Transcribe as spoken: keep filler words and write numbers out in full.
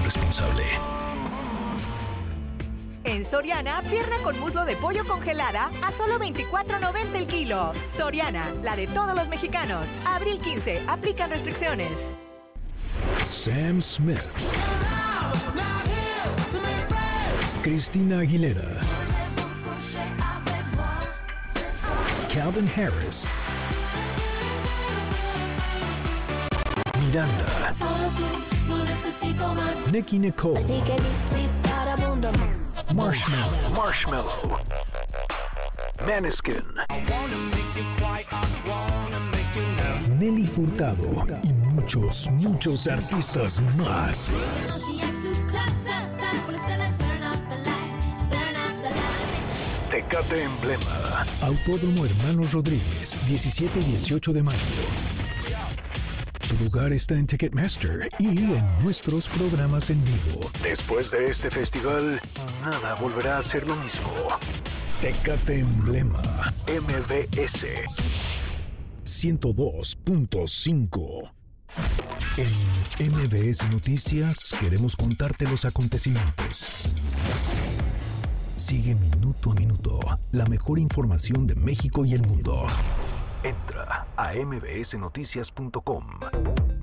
responsable. En Soriana, pierna con muslo de pollo congelada a solo veinticuatro noventa el kilo. Soriana, la de todos los mexicanos. Abril quince, aplican restricciones. Sam Smith, Christina Aguilera, Calvin Harris, Miranda, Nicki Nicole, Marshmello, Marshmello, Maneskin, Nelly Furtado y muchos, muchos artistas más. Tecate Emblema, Autódromo Hermanos Rodríguez, diecisiete y dieciocho de mayo. Tu lugar está en Ticketmaster y en nuestros programas en vivo. Después de este festival, nada volverá a ser lo mismo. Tecate Emblema, M B S ciento dos punto cinco. En M B S Noticias queremos contarte los acontecimientos. Sigue minuto a minuto la mejor información de México y el mundo. Entra a m b s noticias punto com.